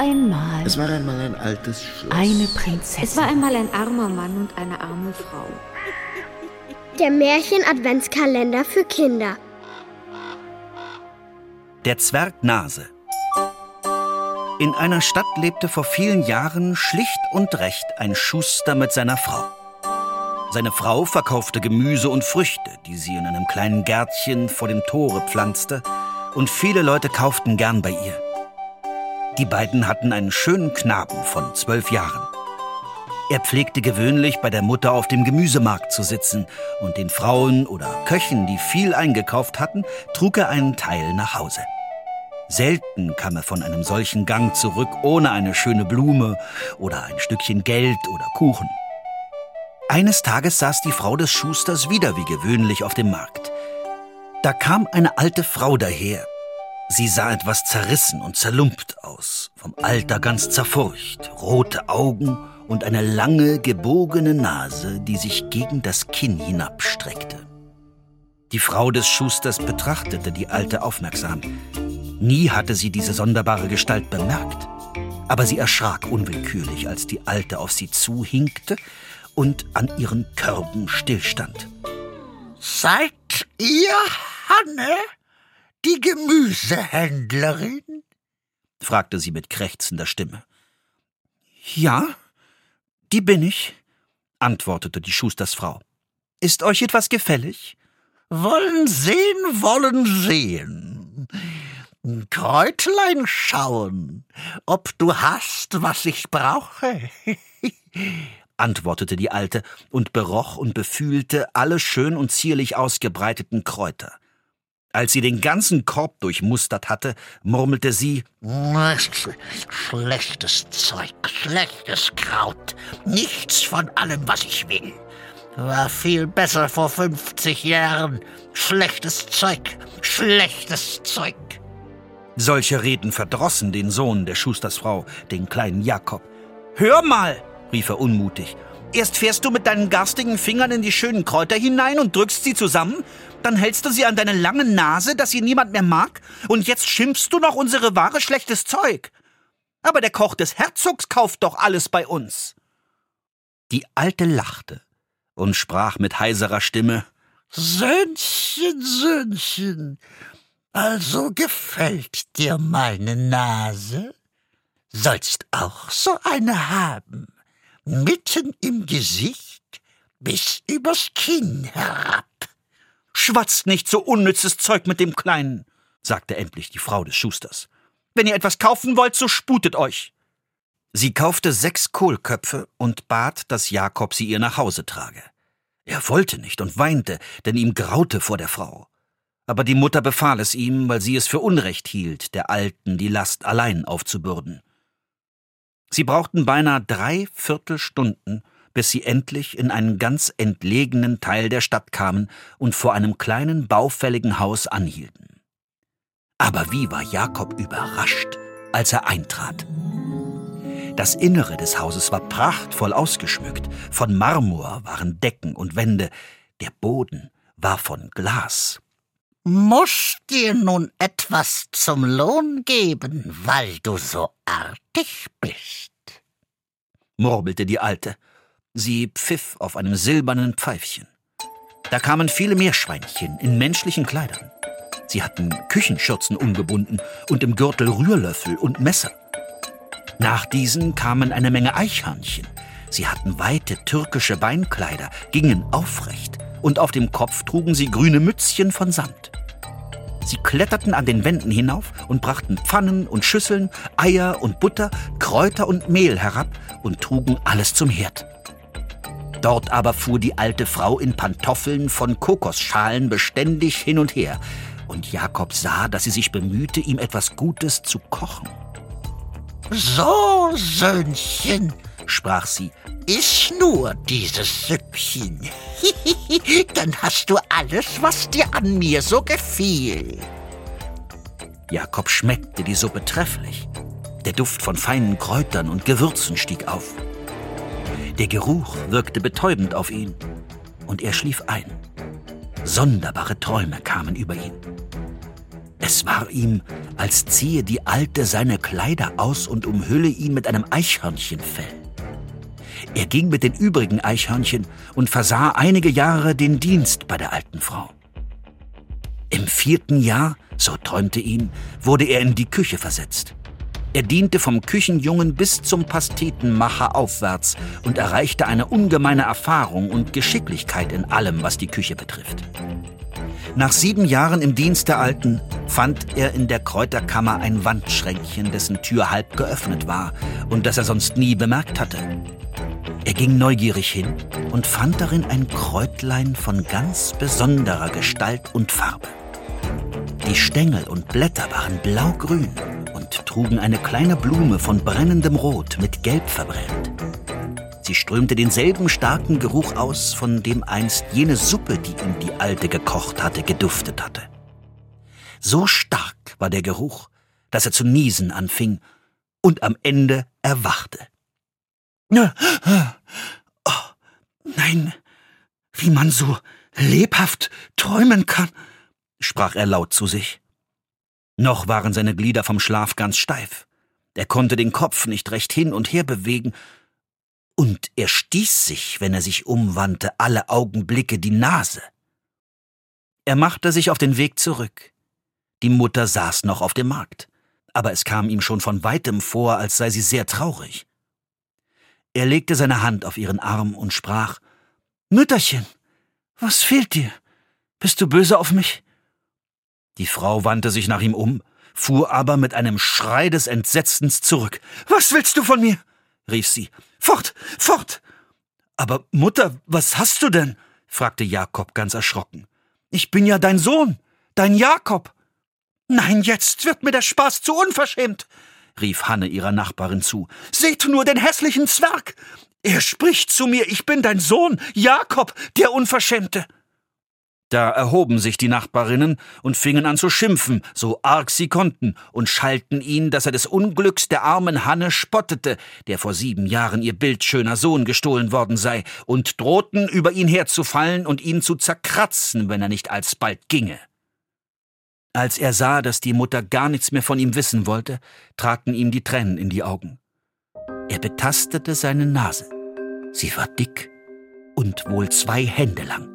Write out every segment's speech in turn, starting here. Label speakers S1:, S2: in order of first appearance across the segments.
S1: einmal.
S2: Es war einmal ein altes Schloss.
S1: Eine Prinzessin.
S3: Es war einmal ein armer Mann und eine arme Frau.
S4: Der Märchen-Adventskalender für Kinder.
S5: Der Zwerg Nase. In einer Stadt lebte vor vielen Jahren schlicht und recht ein Schuster mit seiner Frau. Seine Frau verkaufte Gemüse und Früchte, die sie in einem kleinen Gärtchen vor dem Tore pflanzte, und viele Leute kauften gern bei ihr. Die beiden hatten einen schönen Knaben von 12 Jahren. Er pflegte gewöhnlich bei der Mutter auf dem Gemüsemarkt zu sitzen, und den Frauen oder Köchen, die viel eingekauft hatten, trug er einen Teil nach Hause. Selten kam er von einem solchen Gang zurück ohne eine schöne Blume oder ein Stückchen Geld oder Kuchen. Eines Tages saß die Frau des Schusters wieder wie gewöhnlich auf dem Markt. Da kam eine alte Frau daher. Sie sah etwas zerrissen und zerlumpt aus, vom Alter ganz zerfurcht, rote Augen und eine lange, gebogene Nase, die sich gegen das Kinn hinabstreckte. Die Frau des Schusters betrachtete die Alte aufmerksam. Nie hatte sie diese sonderbare Gestalt bemerkt, aber sie erschrak unwillkürlich, als die Alte auf sie zuhinkte und an ihren Körben stillstand.
S6: »Seid ihr Hanne, die Gemüsehändlerin?«
S5: fragte sie mit krächzender Stimme. »Ja, die bin ich«, antwortete die Schustersfrau. »Ist euch etwas gefällig?«
S6: »Wollen sehen. Kräutlein schauen, ob du hast, was ich brauche.«
S5: antwortete die Alte und beroch und befühlte alle schön und zierlich ausgebreiteten Kräuter. Als sie den ganzen Korb durchmustert hatte, murmelte sie:
S6: »Schlechtes Zeug, schlechtes Kraut, nichts von allem, was ich will. War viel besser vor 50 Jahren. Schlechtes Zeug, schlechtes Zeug.«
S5: Solche Reden verdrossen den Sohn der Schustersfrau, den kleinen Jakob. »Hör mal«, rief er unmutig, »erst fährst du mit deinen garstigen Fingern in die schönen Kräuter hinein und drückst sie zusammen, dann hältst du sie an deine lange Nase, dass sie niemand mehr mag, und jetzt schimpfst du noch unsere Ware schlechtes Zeug. Aber der Koch des Herzogs kauft doch alles bei uns.« Die Alte lachte und sprach mit heiserer Stimme:
S6: »Söhnchen, also gefällt dir meine Nase? Sollst auch so eine haben, mitten im Gesicht bis übers Kinn herab.«
S5: »Schwatzt nicht so unnützes Zeug mit dem Kleinen«, sagte endlich die Frau des Schusters. »Wenn ihr etwas kaufen wollt, so sputet euch.« Sie kaufte 6 Kohlköpfe und bat, dass Jakob sie ihr nach Hause trage. Er wollte nicht und weinte, denn ihm graute vor der Frau. Aber die Mutter befahl es ihm, weil sie es für Unrecht hielt, der Alten die Last allein aufzubürden. Sie brauchten beinahe 3/4 Stunden, bis sie endlich in einen ganz entlegenen Teil der Stadt kamen und vor einem kleinen, baufälligen Haus anhielten. Aber wie war Jakob überrascht, als er eintrat. Das Innere des Hauses war prachtvoll ausgeschmückt. Von Marmor waren Decken und Wände. Der Boden war von Glas.
S6: »Muß dir nun etwas zum Lohn geben, weil du so artig bist?«
S5: murmelte die Alte. Sie pfiff auf einem silbernen Pfeifchen. Da kamen viele Meerschweinchen in menschlichen Kleidern. Sie hatten Küchenschürzen umgebunden und im Gürtel Rührlöffel und Messer. Nach diesen kamen eine Menge Eichhörnchen. Sie hatten weite türkische Beinkleider, gingen aufrecht, und auf dem Kopf trugen sie grüne Mützchen von Samt. Sie kletterten an den Wänden hinauf und brachten Pfannen und Schüsseln, Eier und Butter, Kräuter und Mehl herab und trugen alles zum Herd. Dort aber fuhr die alte Frau in Pantoffeln von Kokosschalen beständig hin und her, und Jakob sah, dass sie sich bemühte, ihm etwas Gutes zu kochen.
S6: »So, Söhnchen«, sprach sie, »iss nur dieses Süppchen. Dann hast du alles, was dir an mir so gefiel.«
S5: Jakob schmeckte die Suppe trefflich. Der Duft von feinen Kräutern und Gewürzen stieg auf. Der Geruch wirkte betäubend auf ihn, und er schlief ein. Sonderbare Träume kamen über ihn. Es war ihm, als ziehe die Alte seine Kleider aus und umhülle ihn mit einem Eichhörnchenfell. Er ging mit den übrigen Eichhörnchen und versah einige Jahre den Dienst bei der alten Frau. Im 4. Jahr, so träumte ihm, wurde er in die Küche versetzt. Er diente vom Küchenjungen bis zum Pastetenmacher aufwärts und erreichte eine ungemeine Erfahrung und Geschicklichkeit in allem, was die Küche betrifft. Nach 7 Jahren im Dienst der Alten fand er in der Kräuterkammer ein Wandschränkchen, dessen Tür halb geöffnet war und das er sonst nie bemerkt hatte. Er ging neugierig hin und fand darin ein Kräutlein von ganz besonderer Gestalt und Farbe. Die Stängel und Blätter waren blaugrün und trugen eine kleine Blume von brennendem Rot mit Gelb verbrämt. Sie strömte denselben starken Geruch aus, von dem einst jene Suppe, die ihm die Alte gekocht hatte, geduftet hatte. So stark war der Geruch, dass er zu niesen anfing und am Ende erwachte. Oh, nein, wie man so lebhaft träumen kann, sprach er laut zu sich. Noch waren seine Glieder vom Schlaf ganz steif. Er konnte den Kopf nicht recht hin und her bewegen, und er stieß sich, wenn er sich umwandte, alle Augenblicke die Nase. Er machte sich auf den Weg zurück. Die Mutter saß noch auf dem Markt, aber es kam ihm schon von weitem vor, als sei sie sehr traurig. Er legte seine Hand auf ihren Arm und sprach: »Mütterchen, was fehlt dir? Bist du böse auf mich?« Die Frau wandte sich nach ihm um, fuhr aber mit einem Schrei des Entsetzens zurück. »Was willst du von mir?« rief sie. »Fort, fort!« »Aber Mutter, was hast du denn?« fragte Jakob ganz erschrocken. »Ich bin ja dein Sohn, dein Jakob.« »Nein, jetzt wird mir der Spaß zu unverschämt«, rief Hanne ihrer Nachbarin zu. »Seht nur den hässlichen Zwerg! Er spricht zu mir, ich bin dein Sohn, Jakob, der Unverschämte.« Da erhoben sich die Nachbarinnen und fingen an zu schimpfen, so arg sie konnten, und schalten ihn, dass er des Unglücks der armen Hanne spottete, der vor 7 Jahren ihr bildschöner Sohn gestohlen worden sei, und drohten, über ihn herzufallen und ihn zu zerkratzen, wenn er nicht alsbald ginge. Als er sah, dass die Mutter gar nichts mehr von ihm wissen wollte, traten ihm die Tränen in die Augen. Er betastete seine Nase. Sie war dick und wohl 2 Hände lang.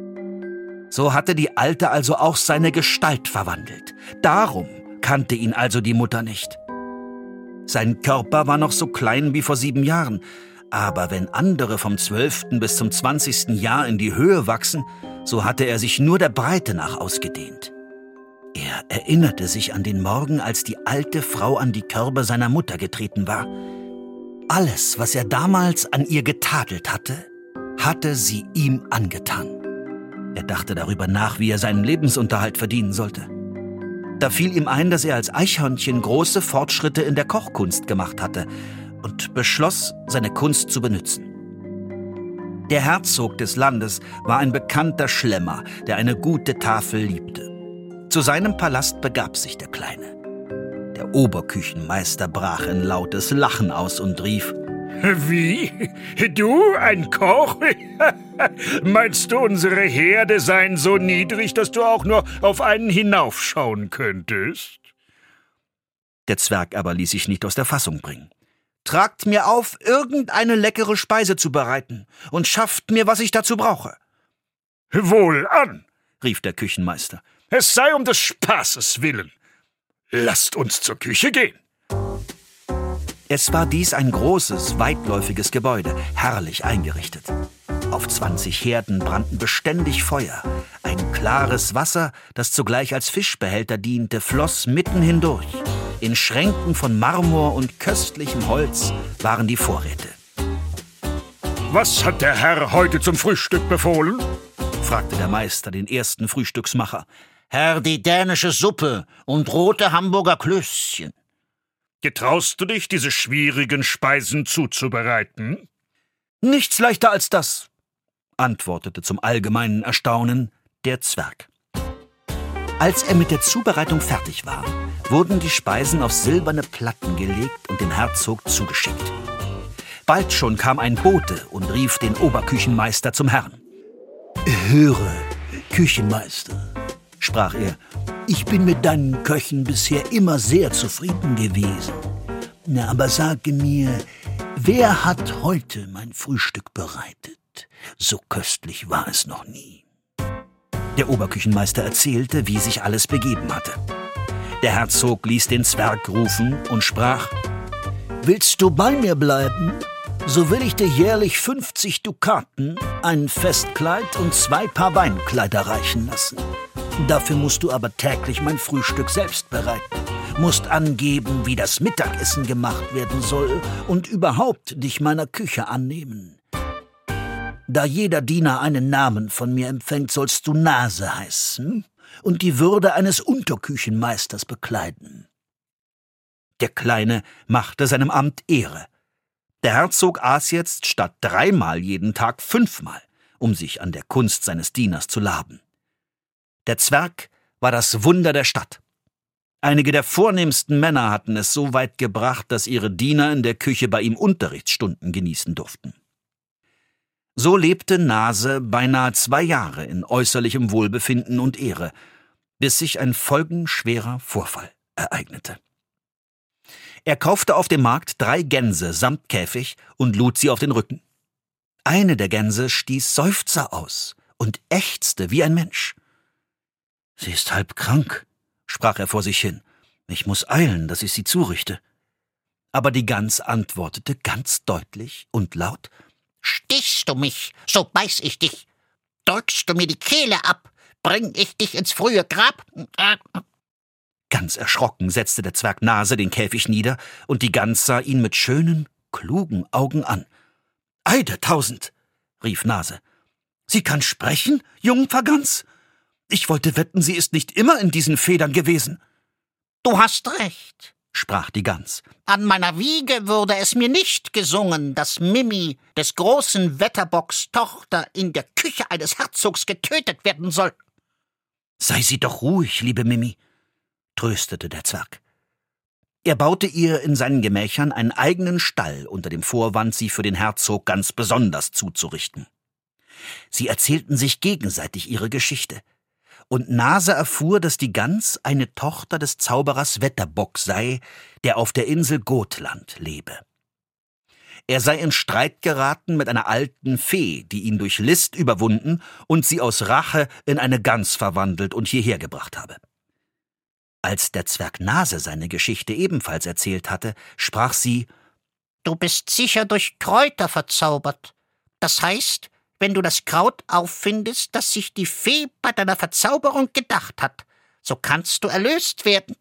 S5: So hatte die Alte also auch seine Gestalt verwandelt. Darum kannte ihn also die Mutter nicht. Sein Körper war noch so klein wie vor 7 Jahren, aber wenn andere vom 12. bis zum 20. Jahr in die Höhe wachsen, so hatte er sich nur der Breite nach ausgedehnt. Er erinnerte sich an den Morgen, als die alte Frau an die Körbe seiner Mutter getreten war. Alles, was er damals an ihr getadelt hatte, hatte sie ihm angetan. Er dachte darüber nach, wie er seinen Lebensunterhalt verdienen sollte. Da fiel ihm ein, dass er als Eichhörnchen große Fortschritte in der Kochkunst gemacht hatte und beschloss, seine Kunst zu benützen. Der Herzog des Landes war ein bekannter Schlemmer, der eine gute Tafel liebte. Zu seinem Palast begab sich der Kleine. Der Oberküchenmeister brach in lautes Lachen aus und rief:
S1: »Wie? Du, ein Koch? Meinst du, unsere Herde seien so niedrig, dass du auch nur auf einen hinaufschauen könntest?«
S5: Der Zwerg aber ließ sich nicht aus der Fassung bringen. »Tragt mir auf, irgendeine leckere Speise zu bereiten, und schafft mir, was ich dazu brauche.«
S1: »Wohlan«, rief der Küchenmeister, »es sei um des Spaßes willen. Lasst uns zur Küche gehen.«
S5: Es war dies ein großes, weitläufiges Gebäude, herrlich eingerichtet. Auf 20 Herden brannten beständig Feuer. Ein klares Wasser, das zugleich als Fischbehälter diente, floss mitten hindurch. In Schränken von Marmor und köstlichem Holz waren die Vorräte.
S1: »Was hat der Herr heute zum Frühstück befohlen?«
S5: fragte der Meister den ersten Frühstücksmacher.
S6: »Herr, die dänische Suppe und rote Hamburger Klößchen.«
S1: »Getraust du dich, diese schwierigen Speisen zuzubereiten?«
S5: »Nichts leichter als das«, antwortete zum allgemeinen Erstaunen der Zwerg. Als er mit der Zubereitung fertig war, wurden die Speisen auf silberne Platten gelegt und dem Herzog zugeschickt. Bald schon kam ein Bote und rief den Oberküchenmeister zum Herrn. »Höre, Küchenmeister«, sprach er,
S2: Ich bin mit deinen Köchen bisher immer sehr zufrieden gewesen. Na, aber sage mir, wer hat heute mein Frühstück bereitet? So köstlich war es noch nie.
S5: Der Oberküchenmeister erzählte, wie sich alles begeben hatte. Der Herzog ließ den Zwerg rufen und sprach:
S2: Willst du bei mir bleiben? So will ich dir jährlich 50 Dukaten, ein Festkleid und 2 Paar Beinkleider reichen lassen. Dafür musst du aber täglich mein Frühstück selbst bereiten, musst angeben, wie das Mittagessen gemacht werden soll und überhaupt dich meiner Küche annehmen. Da jeder Diener einen Namen von mir empfängt, sollst du Nase heißen und die Würde eines Unterküchenmeisters bekleiden.
S5: Der Kleine machte seinem Amt Ehre. Der Herzog aß jetzt statt 3-mal jeden Tag 5-mal, um sich an der Kunst seines Dieners zu laben. Der Zwerg war das Wunder der Stadt. Einige der vornehmsten Männer hatten es so weit gebracht, dass ihre Diener in der Küche bei ihm Unterrichtsstunden genießen durften. So lebte Nase beinahe 2 Jahre in äußerlichem Wohlbefinden und Ehre, bis sich ein folgenschwerer Vorfall ereignete. Er kaufte auf dem Markt 3 Gänse samt Käfig und lud sie auf den Rücken. Eine der Gänse stieß Seufzer aus und ächzte wie ein Mensch. »Sie ist halb krank«, sprach er vor sich hin. »Ich muss eilen, dass ich sie zurichte.« Aber die Gans antwortete ganz deutlich und laut:
S6: »Stichst du mich, so beiß ich dich. Drückst du mir die Kehle ab, bring ich dich ins frühe Grab.«
S5: Ganz erschrocken setzte der Zwerg Nase den Käfig nieder, und die Gans sah ihn mit schönen, klugen Augen an. »Ei der Tausend«, rief Nase. »Sie kann sprechen, Jungfergans? Ich wollte wetten, sie ist nicht immer in diesen Federn gewesen.«
S6: »Du hast recht«,
S5: sprach die Gans.
S6: »An meiner Wiege wurde es mir nicht gesungen, dass Mimi, des großen Wetterbocks Tochter, in der Küche eines Herzogs getötet werden soll.«
S5: »Sei sie doch ruhig, liebe Mimi«, tröstete der Zwerg. Er baute ihr in seinen Gemächern einen eigenen Stall unter dem Vorwand, sie für den Herzog ganz besonders zuzurichten. Sie erzählten sich gegenseitig ihre Geschichte, und Nase erfuhr, dass die Gans eine Tochter des Zauberers Wetterbock sei, der auf der Insel Gotland lebe. Er sei in Streit geraten mit einer alten Fee, die ihn durch List überwunden und sie aus Rache in eine Gans verwandelt und hierher gebracht habe. Als der Zwerg Nase seine Geschichte ebenfalls erzählt hatte, sprach sie:
S6: »Du bist sicher durch Kräuter verzaubert. Das heißt, wenn du das Kraut auffindest, das sich die Fee bei deiner Verzauberung gedacht hat, so kannst du erlöst werden.«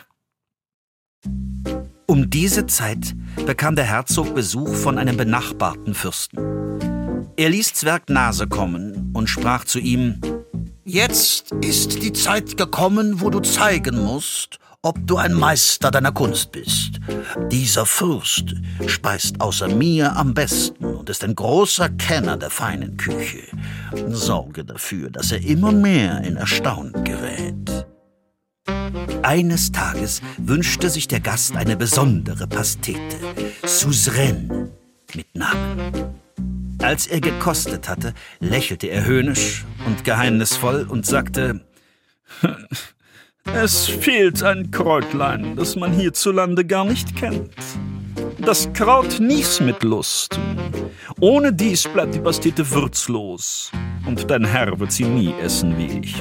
S5: Um diese Zeit bekam der Herzog Besuch von einem benachbarten Fürsten. Er ließ Zwerg Nase kommen und sprach zu ihm:
S2: Jetzt ist die Zeit gekommen, wo du zeigen musst, ob du ein Meister deiner Kunst bist. Dieser Fürst speist außer mir am besten und ist ein großer Kenner der feinen Küche. Sorge dafür, dass er immer mehr in Erstaunen gerät.«
S5: Eines Tages wünschte sich der Gast eine besondere Pastete, Suzeraine mit Namen. Als er gekostet hatte, lächelte er höhnisch und geheimnisvoll und sagte:
S7: »Es fehlt ein Kräutlein, das man hierzulande gar nicht kennt. Das Kraut Nies mit Lust. Ohne dies bleibt die Pastete würzlos, und dein Herr wird sie nie essen wie ich.«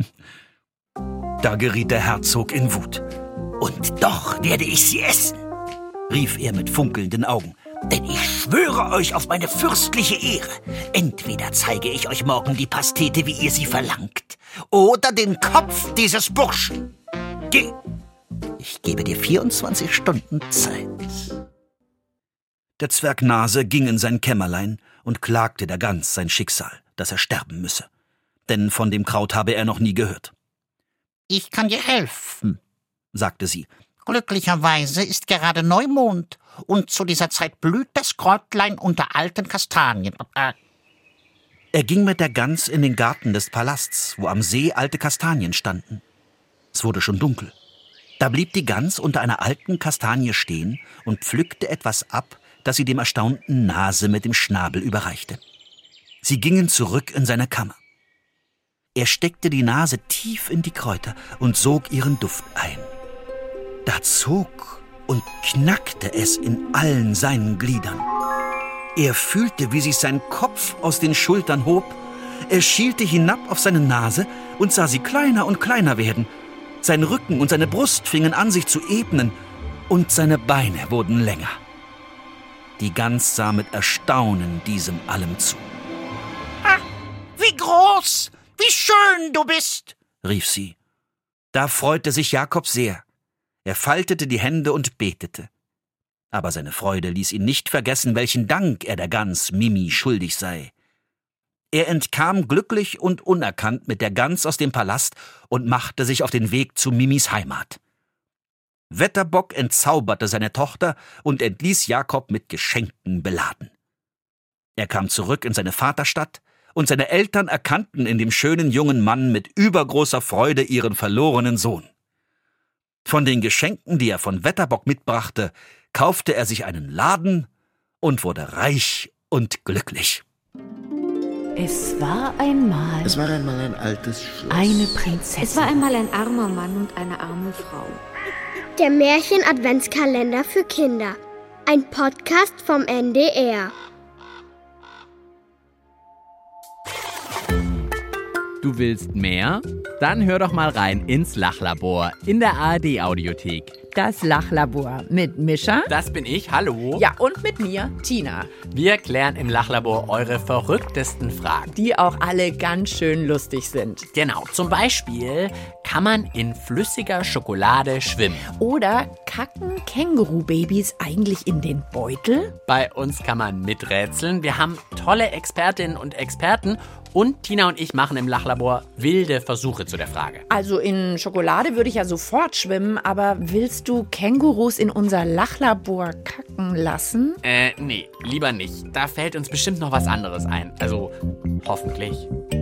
S5: Da geriet der Herzog in Wut.
S2: »Und doch werde ich sie essen«,
S5: rief er mit funkelnden Augen.
S2: »Denn ich schwöre euch auf meine fürstliche Ehre. Entweder zeige ich euch morgen die Pastete, wie ihr sie verlangt, oder den Kopf dieses Burschen. Geh! Ich gebe dir 24 Stunden Zeit.«
S5: Der Zwerg Nase ging in sein Kämmerlein und klagte der Gans sein Schicksal, dass er sterben müsse. Denn von dem Kraut habe er noch nie gehört.
S6: »Ich kann dir helfen«,
S5: sagte sie.
S6: »Glücklicherweise ist gerade Neumond, und zu dieser Zeit blüht das Kräutlein unter alten Kastanien.«
S5: Er ging mit der Gans in den Garten des Palasts, wo am See alte Kastanien standen. Es wurde schon dunkel. Da blieb die Gans unter einer alten Kastanie stehen und pflückte etwas ab, das sie dem erstaunten Nase mit dem Schnabel überreichte. Sie gingen zurück in seine Kammer. Er steckte die Nase tief in die Kräuter und sog ihren Duft ein. Da zog und knackte es in allen seinen Gliedern. Er fühlte, wie sich sein Kopf aus den Schultern hob. Er schielte hinab auf seine Nase und sah sie kleiner und kleiner werden. Sein Rücken und seine Brust fingen an, sich zu ebnen, und seine Beine wurden länger. Die Gans sah mit Erstaunen diesem allem zu.
S6: »Ah, wie groß, wie schön du bist«,
S5: rief sie. Da freute sich Jakob sehr. Er faltete die Hände und betete. Aber seine Freude ließ ihn nicht vergessen, welchen Dank er der Gans Mimi schuldig sei. Er entkam glücklich und unerkannt mit der Gans aus dem Palast und machte sich auf den Weg zu Mimis Heimat. Wetterbock entzauberte seine Tochter und entließ Jakob mit Geschenken beladen. Er kam zurück in seine Vaterstadt, und seine Eltern erkannten in dem schönen jungen Mann mit übergroßer Freude ihren verlorenen Sohn. Von den Geschenken, die er von Wetterbock mitbrachte, kaufte er sich einen Laden und wurde reich und glücklich.
S8: Es war einmal
S9: ein altes Schloss.
S8: eine Prinzessin.
S3: Es war einmal ein armer Mann und eine arme Frau.
S4: Der Märchen-Adventskalender für Kinder. Ein Podcast vom NDR.
S10: Du willst mehr? Dann hör doch mal rein ins Lachlabor in der ARD-Audiothek.
S8: Das Lachlabor mit Mischa.
S10: Das bin ich, hallo.
S8: Ja, und mit mir, Tina.
S10: Wir klären im Lachlabor eure verrücktesten Fragen.
S8: Die auch alle ganz schön lustig sind.
S10: Genau, zum Beispiel, kann man in flüssiger Schokolade schwimmen?
S8: Oder kacken Kängurubabys eigentlich in den Beutel?
S10: Bei uns kann man miträtseln. Wir haben tolle Expertinnen und Experten. Und Tina und ich machen im Lachlabor wilde Versuche zu der Frage.
S8: Also in Schokolade würde ich ja sofort schwimmen, aber willst du Kängurus in unser Lachlabor kacken lassen?
S10: Nee, lieber nicht. Da fällt uns bestimmt noch was anderes ein. Also, hoffentlich.